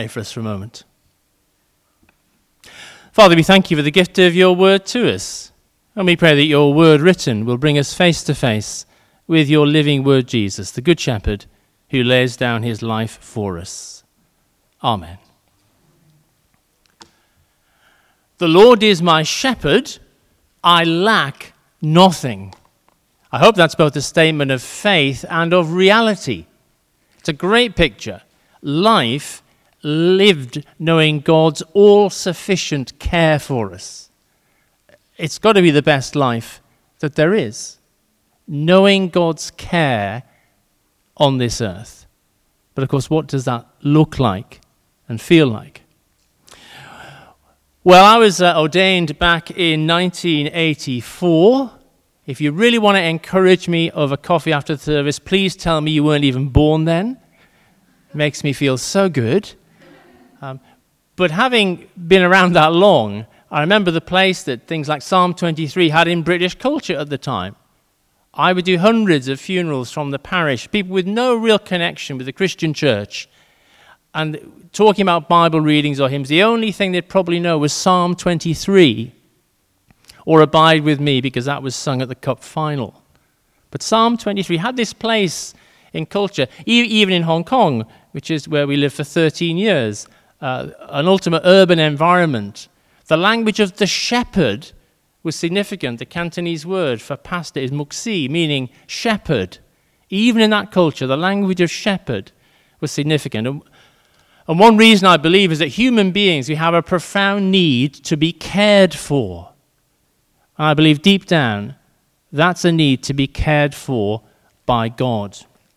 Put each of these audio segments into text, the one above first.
pray for us for a moment. Father, we thank you for the gift of your word to us. And we pray that your word written will bring us face to face with your living word, Jesus, the Good Shepherd, who lays down his life for us. Amen. The Lord is my shepherd, I lack nothing. I hope that's both a statement of faith and of reality. It's a great picture. Life lived knowing God's all-sufficient care for us. It's got to be the best life that there is. Knowing God's care on this earth. But of course, what does that look like and feel like? Well, I was ordained back in 1984. If you really want to encourage me over coffee after the service, please tell me you weren't even born then. It makes me feel so good. But having been around that long, I remember the place that things like Psalm 23 had in British culture at the time. I would do hundreds of funerals from the parish, people with no real connection with the Christian church. And talking about Bible readings or hymns, the only thing they'd probably know was Psalm 23 or Abide With Me, because that was sung at the cup final. But Psalm 23 had this place in culture, even in Hong Kong, which is where we lived for 13 years, an ultimate urban environment. The language of the shepherd was significant. The Cantonese word for pastor is muksi, meaning shepherd. Even in that culture, the language of shepherd was significant. And one reason I believe is that human beings, we have a profound need to be cared for. And I believe deep down, that's a need to be cared for by God.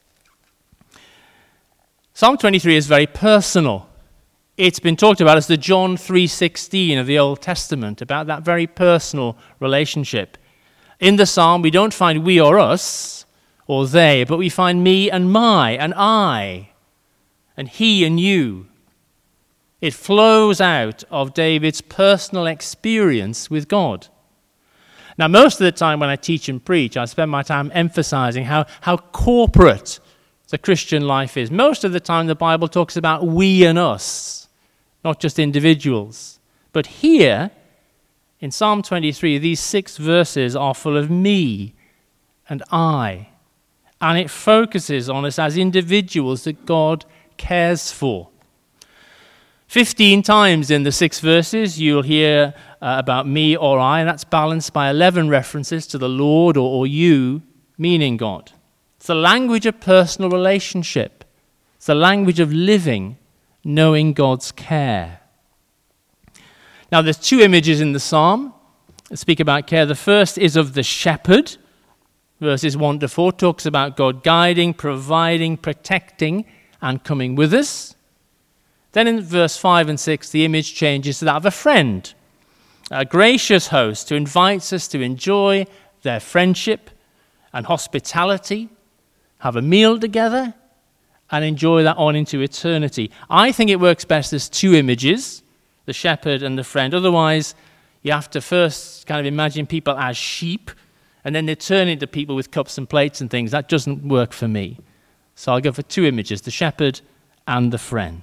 Psalm 23 is very personal. It's been talked about as the John 3:16 of the Old Testament, about that very personal relationship. In the psalm, we don't find we or us or they, but we find me and my and I and he and you. It flows out of David's personal experience with God. Now, most of the time when I teach and preach, I spend my time emphasizing how corporate the Christian life is. Most of the time the Bible talks about we and us, not just individuals. But here, in Psalm 23, these 6 verses are full of me and I. And it focuses on us as individuals that God cares for. 15 times in the 6 verses you'll hear about me or I, and that's balanced by 11 references to the Lord or you, meaning God. It's the language of personal relationship. It's the language of living, knowing God's care. Now there's 2 images in the psalm that speak about care. The first is of the shepherd. Verses 1 to 4 talks about God guiding, providing, protecting, and coming with us. Then in verse 5 and 6, the image changes to that of a friend, a gracious host who invites us to enjoy their friendship and hospitality, have a meal together, and enjoy that on into eternity. I think it works best as 2 images, the shepherd and the friend. Otherwise, you have to first kind of imagine people as sheep, and then they turn into people with cups and plates and things. That doesn't work for me. So I'll go for 2 images, the shepherd and the friend.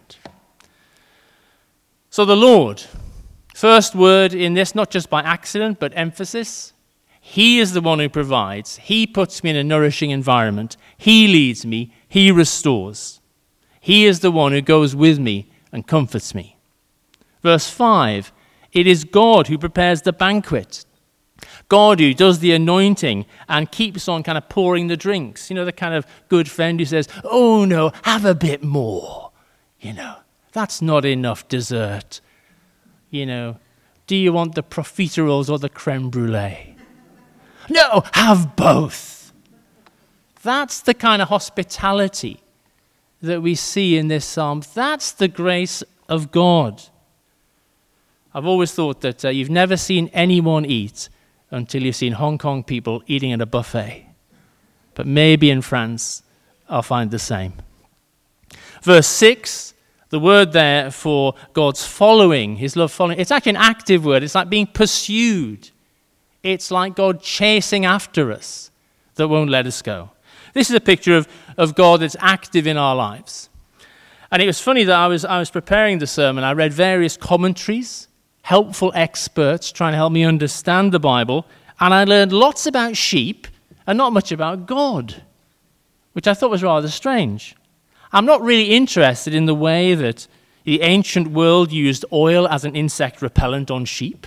So the Lord, first word in this, not just by accident, but emphasis. He is the one who provides. He puts me in a nourishing environment. He leads me. He restores. He is the one who goes with me and comforts me. Verse 5, it is God who prepares the banquet. God who does the anointing and keeps on kind of pouring the drinks. You know, the kind of good friend who says, oh no, have a bit more. You know, that's not enough dessert. You know, do you want the profiteroles or the creme brulee? No, have both. That's the kind of hospitality that we see in this psalm. That's the grace of God. I've always thought that you've never seen anyone eat until you've seen Hong Kong people eating at a buffet. But maybe in France, I'll find the same. Verse 6, the word there for God's following, his love following, it's actually an active word. It's like being pursued. It's like God chasing after us that won't let us go. This is a picture of God that's active in our lives. And it was funny that I was preparing the sermon. I read various commentaries, helpful experts trying to help me understand the Bible, and I learned lots about sheep and not much about God, which I thought was rather strange. I'm not really interested in the way that the ancient world used oil as an insect repellent on sheep.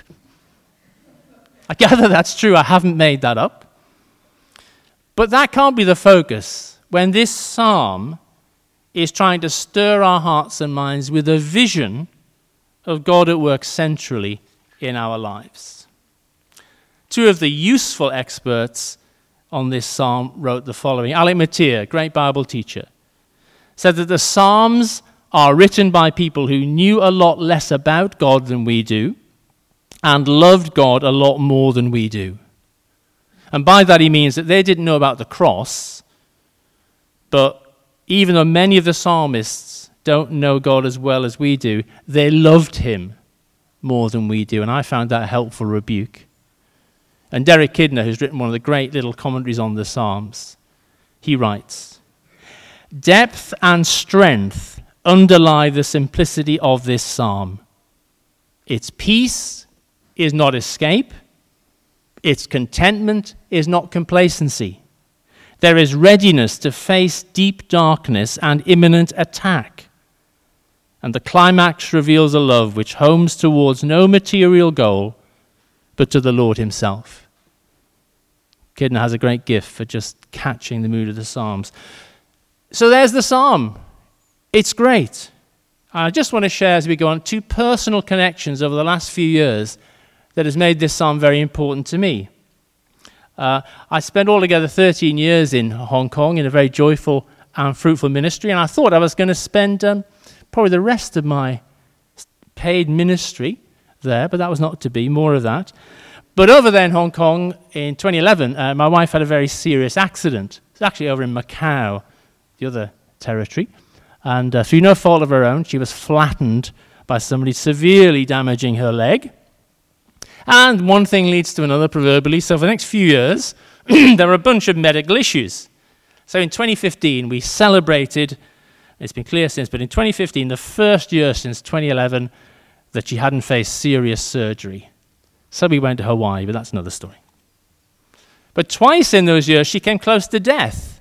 I gather that's true. I haven't made that up. But that can't be the focus when this psalm is trying to stir our hearts and minds with a vision of God at work centrally in our lives. Two of the useful experts on this psalm wrote the following. Alec Motyer, great Bible teacher, said that the Psalms are written by people who knew a lot less about God than we do and loved God a lot more than we do. And by that he means that they didn't know about the cross, but even though many of the psalmists don't know God as well as we do, they loved him more than we do. And I found that a helpful rebuke. And Derek Kidner, who's written one of the great little commentaries on the Psalms, he writes, "Depth and strength underlie the simplicity of this psalm. Its peace is not escape. Its contentment is not complacency. There is readiness to face deep darkness and imminent attack. And the climax reveals a love which homes towards no material goal, but to the Lord himself." Kidner has a great gift for just catching the mood of the Psalms. So there's the psalm. It's great. I just want to share as we go on 2 personal connections over the last few years that has made this psalm very important to me. I spent altogether 13 years in Hong Kong in a very joyful and fruitful ministry, and I thought I was going to spend probably the rest of my paid ministry there, but that was not to be, more of that. But over there in Hong Kong in 2011, my wife had a very serious accident. It's actually over in Macau, the other territory, and through no fault of her own, she was flattened by somebody severely damaging her leg. And one thing leads to another, proverbially. So for the next few years, there were a bunch of medical issues. So in 2015, we celebrated, it's been clear since, but in 2015, the first year since 2011 that she hadn't faced serious surgery. So we went to Hawaii, but that's another story. But twice in those years, she came close to death,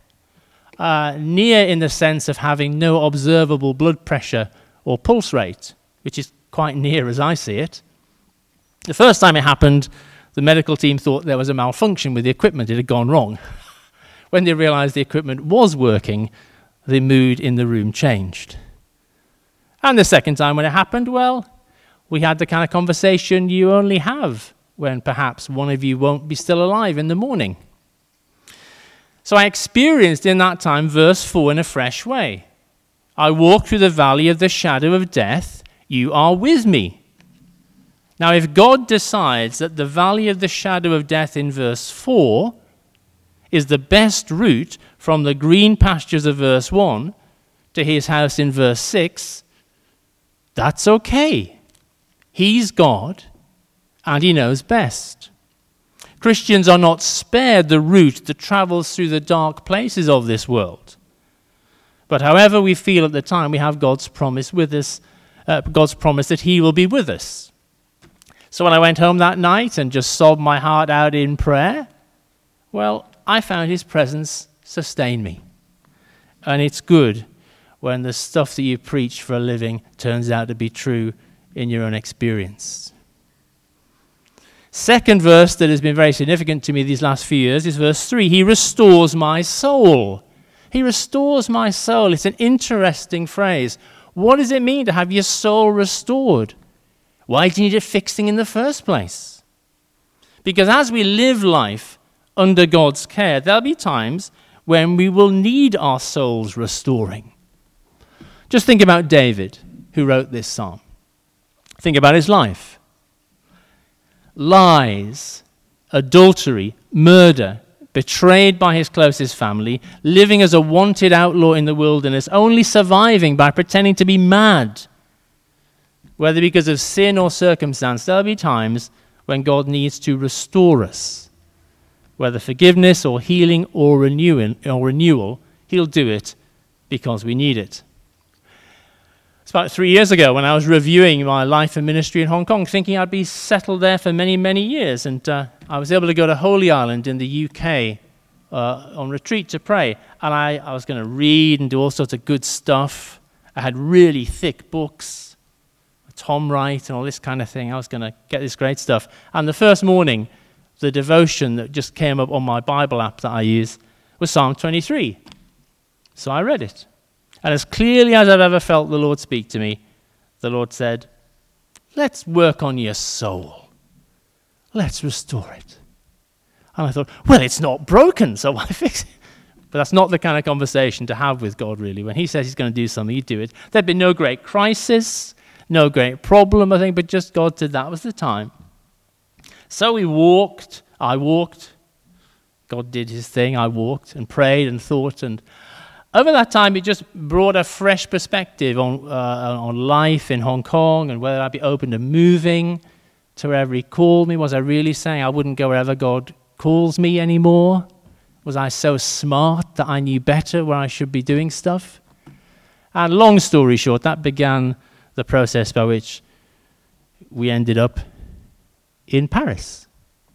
near in the sense of having no observable blood pressure or pulse rate, which is quite near as I see it. The first time it happened, the medical team thought there was a malfunction with the equipment. It had gone wrong. When they realized the equipment was working, the mood in the room changed. And the second time when it happened, well, we had the kind of conversation you only have when perhaps one of you won't be still alive in the morning. So I experienced in that time verse 4 in a fresh way. I walk through the valley of the shadow of death, you are with me. Now, if God decides that the valley of the shadow of death in verse 4 is the best route from the green pastures of verse 1 to his house in verse 6, that's okay. He's God, and he knows best. Christians are not spared the route that travels through the dark places of this world. But however we feel at the time, we have God's promise with us, God's promise that he will be with us. So when I went home that night and just sobbed my heart out in prayer, well, I found his presence sustain me. And it's good when the stuff that you preach for a living turns out to be true in your own experience. Second verse that has been very significant to me these last few years is verse 3. He restores my soul. He restores my soul. It's an interesting phrase. What does it mean to have your soul restored? Why do you need it fixing in the first place? Because as we live life under God's care, there'll be times when we will need our souls restoring. Just think about David, who wrote this psalm. Think about his life. Lies, adultery, murder, betrayed by his closest family, living as a wanted outlaw in the wilderness, only surviving by pretending to be mad. Whether because of sin or circumstance, there'll be times when God needs to restore us. Whether forgiveness or healing or renewal, he'll do it because we need it. about 3 years ago when I was reviewing my life and ministry in Hong Kong, thinking I'd be settled there for many, many years. And I was able to go to Holy Island in the UK on retreat to pray. And I was going to read and do all sorts of good stuff. I had really thick books, Tom Wright and all this kind of thing. I was going to get this great stuff. And the first morning, the devotion that just came up on my Bible app that I use was Psalm 23. So I read it. And as clearly as I've ever felt the Lord speak to me, the Lord said, let's work on your soul. Let's restore it. And I thought, well, it's not broken, so why fix it? But that's not the kind of conversation to have with God, really. When he says he's going to do something, you do it. There'd been no great crisis, no great problem, I think, but just God said that was the time. So I walked, God did his thing, I walked and prayed and thought, and over that time, it just brought a fresh perspective on life in Hong Kong and whether I'd be open to moving to wherever he called me. Was I really saying I wouldn't go wherever God calls me anymore? Was I so smart that I knew better where I should be doing stuff? And long story short, that began the process by which we ended up in Paris.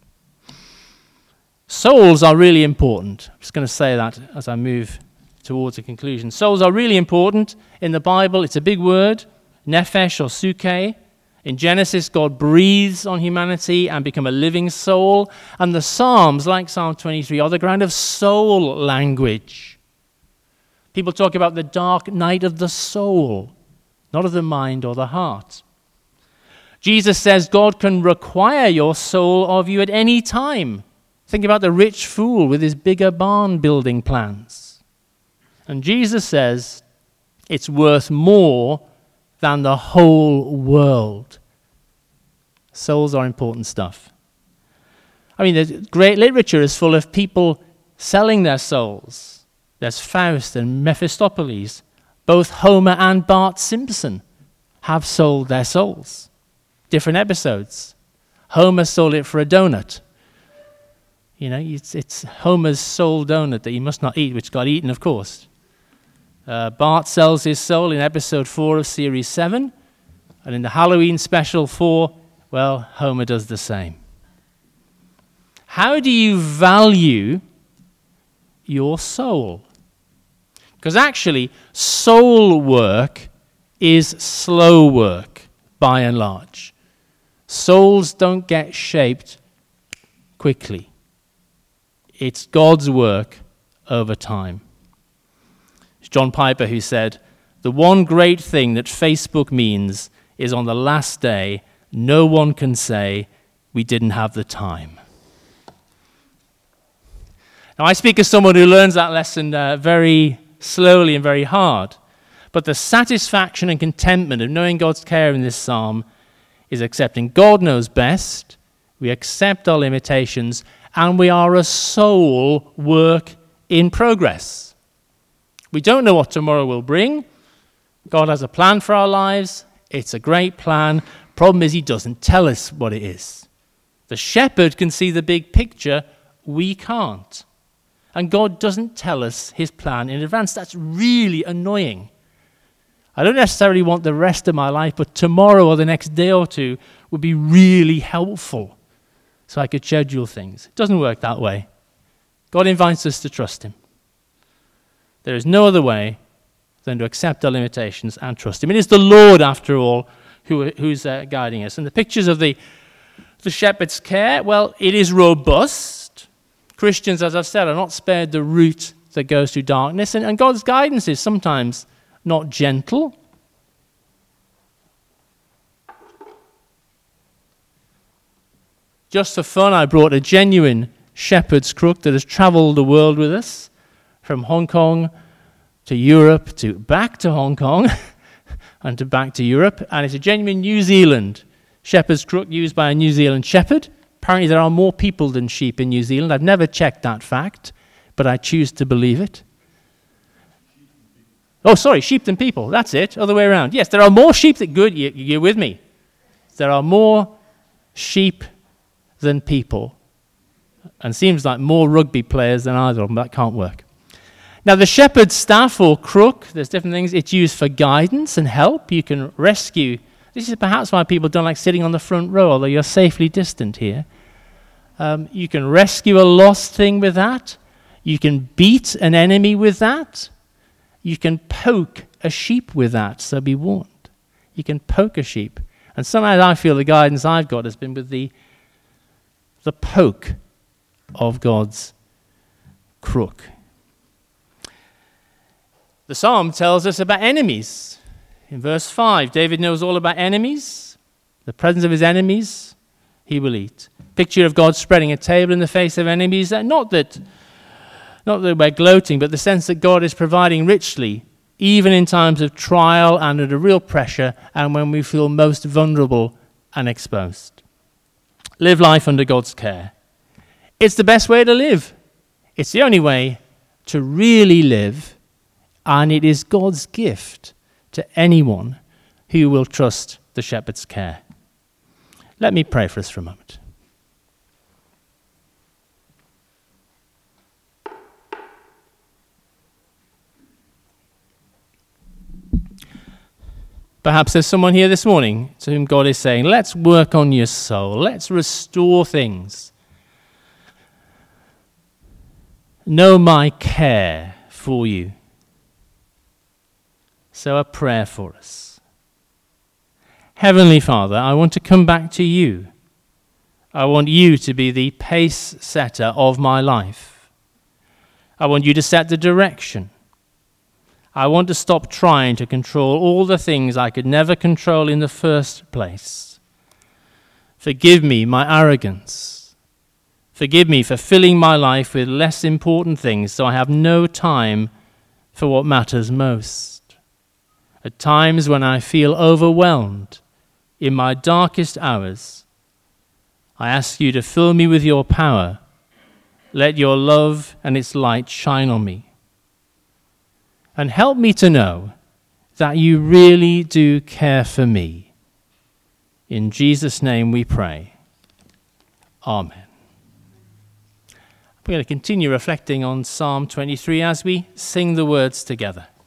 Souls are really important. I'm just going to say that as I move towards a conclusion. Souls are really important in the Bible. It's a big word, nephesh or suke. In Genesis, God breathes on humanity and become a living soul. And the Psalms, like Psalm 23, are the ground of soul language. People talk about the dark night of the soul, not of the mind or the heart. Jesus says God can require your soul of you at any time. Think about the rich fool with his bigger barn building plans. And Jesus says it's worth more than the whole world. Souls are important stuff. I mean, the great literature is full of people selling their souls. There's Faust and Mephistopheles. Both Homer and Bart Simpson have sold their souls. Different episodes. Homer sold it for a donut. You know, it's Homer's soul donut that you must not eat, which got eaten, of course. Bart sells his soul in episode 4 of series 7. And in the Halloween special 4, well, Homer does the same. How do you value your soul? Because actually, soul work is slow work, by and large. Souls don't get shaped quickly. It's God's work over time. It's John Piper who said, the one great thing that Facebook means is on the last day, no one can say we didn't have the time. Now, I speak as someone who learns that lesson very slowly and very hard. But the satisfaction and contentment of knowing God's care in this psalm is accepting God knows best, we accept our limitations, and we are a soul work in progress. We don't know what tomorrow will bring. God has a plan for our lives. It's a great plan. Problem is, he doesn't tell us what it is. The shepherd can see the big picture. We can't. And God doesn't tell us his plan in advance. That's really annoying. I don't necessarily want the rest of my life, but tomorrow or the next day or two would be really helpful so I could schedule things. It doesn't work that way. God invites us to trust him. There is no other way than to accept our limitations and trust him. It is the Lord, after all, who's guiding us. And the pictures of the shepherd's care, well, it is robust. Christians, as I've said, are not spared the route that goes through darkness. And God's guidance is sometimes not gentle. Just for fun, I brought a genuine shepherd's crook that has traveled the world with us, from Hong Kong to Europe, to back to Hong Kong, and to back to Europe. And it's a genuine New Zealand shepherd's crook used by a New Zealand shepherd. Apparently there are more people than sheep in New Zealand. I've never checked that fact, but I choose to believe it. Oh, sorry, sheep than people. That's it, other way around. Yes, there are more sheep than good. You're with me. There are more sheep than people. And seems like more rugby players than either of them. That can't work. Now, the shepherd's staff or crook, there's different things. It's used for guidance and help. You can rescue. This is perhaps why people don't like sitting on the front row, although you're safely distant here. You can rescue a lost thing with that. You can beat an enemy with that. You can poke a sheep with that, so be warned. You can poke a sheep. And sometimes I feel the guidance I've got has been with the poke of God's crook. The psalm tells us about enemies. In verse 5, David knows all about enemies. The presence of his enemies, he will eat. Picture of God spreading a table in the face of enemies. Not that we're gloating, but the sense that God is providing richly, even in times of trial and under real pressure, and when we feel most vulnerable and exposed. Live life under God's care. It's the best way to live. It's the only way to really live. And it is God's gift to anyone who will trust the shepherd's care. Let me pray for us for a moment. Perhaps there's someone here this morning to whom God is saying, let's work on your soul. Let's restore things. Know my care for you. So a prayer for us. Heavenly Father, I want to come back to you. I want you to be the pace setter of my life. I want you to set the direction. I want to stop trying to control all the things I could never control in the first place. Forgive me my arrogance. Forgive me for filling my life with less important things so I have no time for what matters most. At times when I feel overwhelmed, in my darkest hours, I ask you to fill me with your power. Let your love and its light shine on me. And help me to know that you really do care for me. In Jesus' name we pray. Amen. We're going to continue reflecting on Psalm 23 as we sing the words together.